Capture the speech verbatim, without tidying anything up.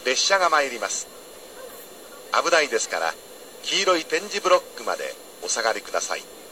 列車が参ります。危ないですから黄色い点字ブロックまでお下がりください。